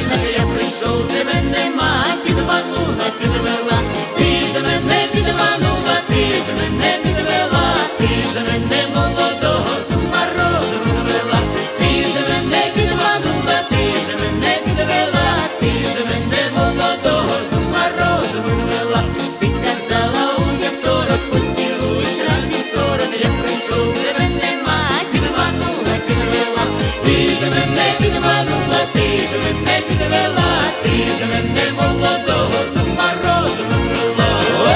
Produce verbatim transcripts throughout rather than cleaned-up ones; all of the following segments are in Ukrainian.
мене, я прийшов, тебе нема, підманула, підвела. Ти ж мене підманула, ти ж мене підвела, ти ж мене молодого з ума розуму звела. Ти ж мене підманула, ти ж мене підвела, ти ж мене молодого з ума розуму звела. Ти казала у вівторок поцілуєш разів сорок, я прийшов, тебе нема, підманула, підвела. Ти ж мене підманула, ти ж мене підвела, ти ж мене молодого з ума розуму звела.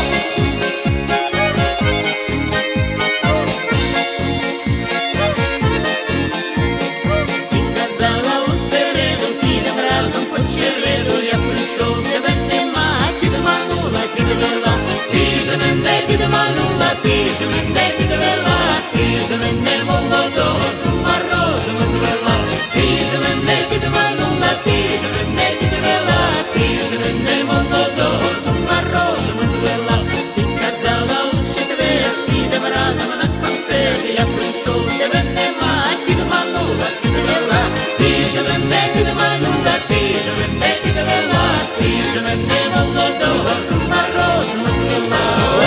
Ти казала у середу, підем разом по череду, я прийшов, тебе нема, підманула, підвела. Ти ж мене підманула, ти ж мене підвела, ти ж мене молодого з ума розуму звела. Ти ж мене підманула, ти ж мене підвела, ти ж мене молодого з ума розуму звела. Ти казала у четвер, підем разом на концерт, я прийшов, тебе нема, підманула, підвела. Ти ж мене підманула, ти ж мене підвела, ти ж мене молодого з ума розуму звела.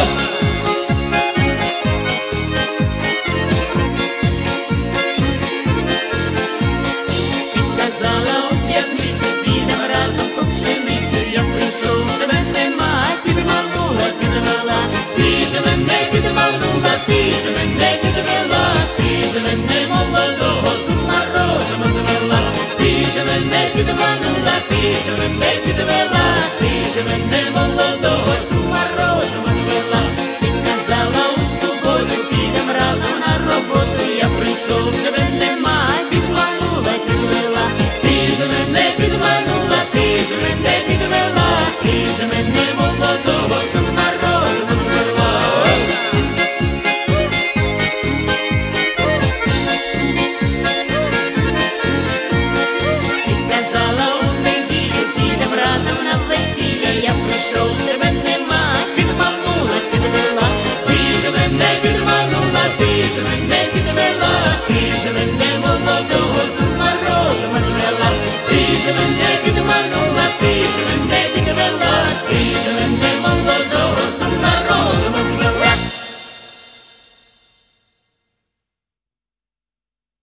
Казала у п'ятницю, підем разом по пшеницю, я прийшов, тебе нема, підманула, підвела. Ти ж мене підманула, ти ж мене підвела, ти ж мене молодого з ума розуму звела. Ти ж мене підманула, ти ж мене підвела, ти ж мене молодого